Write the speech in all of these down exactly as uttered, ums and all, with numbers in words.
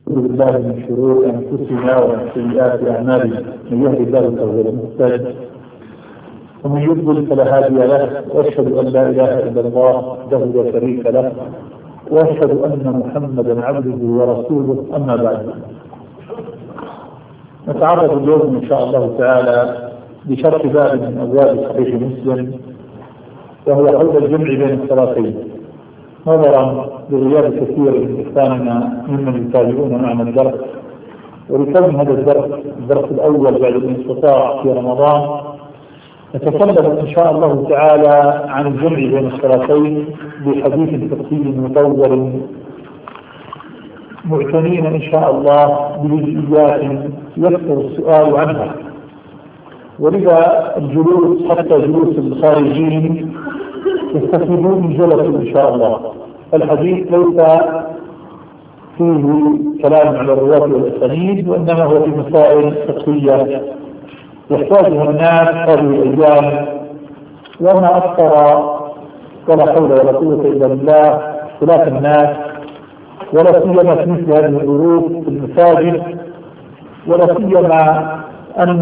نعوذ بالله من شرور أنفسنا ومن سيئات أعمالنا، من يهد الله فهو المهتد ومن يضلل فلا هادي له، وأشهد أن لا إله إلا الله وحده لا شريك له، وأشهد أن محمدا عبده ورسوله. أما بعد، نتعرض اليوم إن شاء الله تعالى لشرح باب من أبواب صحيح مسلم، وهو حول الجمع بين الصلاتين، نظرا لغياب كثير من إخواننا ممن يتابعون معنا الدرس، ولكون هذا الدرس الدرس الأول بعد الانقطاع في رمضان، نتكلم إن شاء الله تعالى عن الجمع بين الصلاتين بحديث فقهي مطول، معتنين إن شاء الله بجزئيات يكثر السؤال عنها، ولذا الجلوس حتى جلوس الخارجين يستفيدون من جلسة إن شاء الله. الحديث ليس فيه كلام على الرواة والأسانيد، وإنما هو في مسائل فقهية يحتاجها الناس هذه الأيام، وما أكثر ولا حول ولا قوة إلا بالله اختلاف الناس، ولا سيما في مثل هذه الظروف في المساجد، ولا سيما أن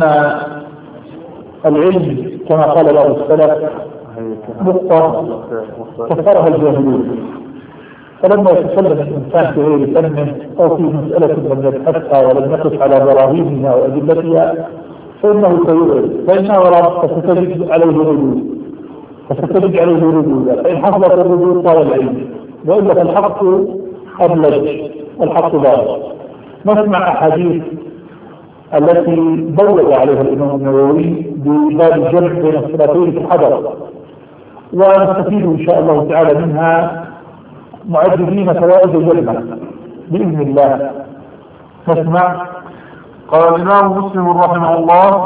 العلم كما قال بعض السلف نقطة كفرها الجاهلون، فلما يتكلم الإنسان في غير فنه أو في مسألة لم يبحثها ولم يقف على براهينها وأدلتها فإنه سيغير، فإنه رب فستجد عليه ردود فستجد عليه ردود فإن حصلت الردود طال العلم، وإلا فالحق أبلج الحق ضار. نسمع أحاديث التي بوّد عليها الإمام النووي بباب الجمع بين الصلاتين في الحضر، ونستفيد إن شاء الله تعالى منها معددين فوائد الجمع بإذن الله. نسمع. قال الإمام مسلم رحمه الله: